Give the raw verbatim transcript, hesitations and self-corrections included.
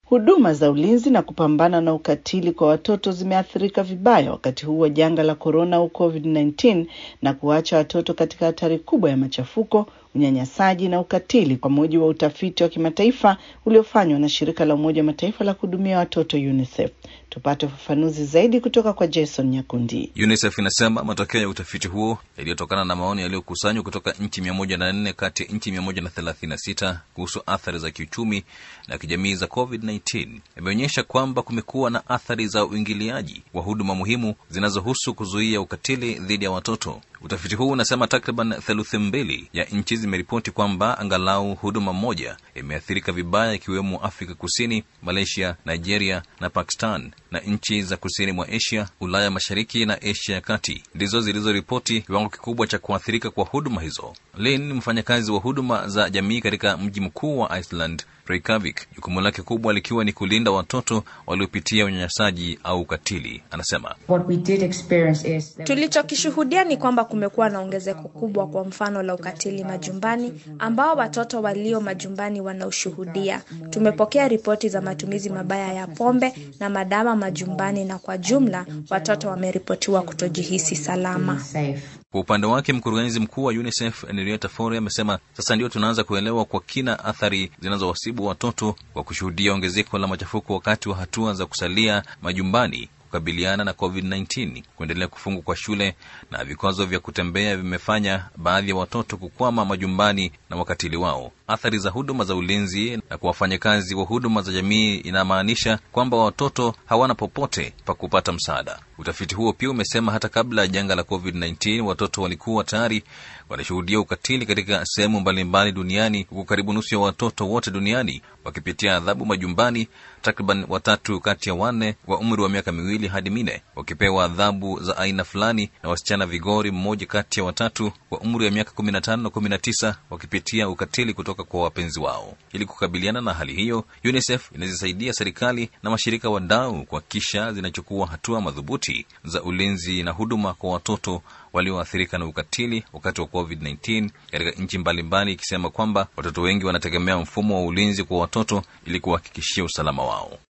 Huduma za ulinzi na kupambana na ukatili kwa watoto zimeathirika vibaya wakati huu wa janga la corona au covid kumi na tisa na kuacha watoto katika hatari kubwa ya machafuko, unyanyasaji na ukatili, kwa mujibu wa utafiti wa kimataifa uliofanywa na shirika la Umoja wa Mataifa la kuhudumia watoto UNICEF. Tupate ufafanuzi zaidi kutoka kwa Jason Nyakundi. UNICEF inasema matokeo ya utafiti huo yaliyotokana na maoni yaliyokusanywa kutoka nchi mia moja na nne kati ya nchi mia moja na thelathini na sita kuhusu athari za kiuchumi na kijamii za covid kumi na tisa yameonyesha kwamba kumekuwa na athari za uingiliaji wa huduma muhimu zinazohusu kuzuia ukatili dhidi ya watoto. Utafiti huu unasema takriban theluthi mbili ya nchi zimeripoti kwamba angalau huduma moja imeathirika vibaya, ikiwemo Afrika Kusini, Malaysia, Nigeria na Pakistan, na nchi za kusini mwa Asia, Ulaya Mashariki na Asia ya Kati ndizo zilizoripoti kiwango kikubwa cha kuathirika kwa huduma hizo. Lynn ni mfanyakazi wa huduma za jamii katika mji mkuu wa Iceland, Reykjavik, jukumu lake kubwa likiwa ni kulinda watoto waliopitia unyanyasaji au ukatili. Anasema, is... tulichokishuhudia ni kwamba kumekuwa na ongezeko kubwa, kwa mfano la ukatili majumbani ambao watoto walio majumbani wanaushuhudia. Tumepokea ripoti za matumizi mabaya ya pombe na madawa majumbani, na kwa jumla watoto wameripotiwa kutojihisi salama. Kwa upande wake, mkurugenzi mkuu wa UNICEF Henrietta Fore amesema sasa ndio tunaanza kuelewa kwa kina athari zinazowasibu watoto kwa kushuhudia ongezeko la machafuko wakati wa hatua za kusalia majumbani kukabiliana na covid kumi na tisa. Kuendelea kufungwa kwa shule na vikwazo vya kutembea vimefanya baadhi ya watoto kukwama majumbani na wakatili wao. Athari za huduma za ulinzi na kwa wafanyakazi wa huduma za jamii inamaanisha kwamba watoto hawana popote pa kupata msaada. Utafiti huo pia umesema hata kabla ya janga la covid kumi na tisa watoto walikuwa tayari wanashuhudia ukatili katika sehemu mbalimbali duniani, huku karibu nusu ya watoto wote duniani wakipitia adhabu majumbani, takriban watatu kati ya wanne wa umri wa miaka miwili hadi minne wakipewa adhabu za aina fulani, na wasichana vigori mmoja kati ya watatu wa umri wa miaka kumi na tano na kumi na tisa wakipitia ukatili kutoka kwa wapenzi wao. Ili kukabiliana na hali hiyo, UNICEF inazisaidia serikali na mashirika wadau kuhakikisha zinachukua hatua madhubuti za ulinzi na huduma kwa watoto walioathirika na ukatili wakati wa covid kumi na tisa katika nchi mbalimbali, ikisema kwamba watoto wengi wanategemea mfumo wa ulinzi kwa watoto ili kuhakikishia usalama wao.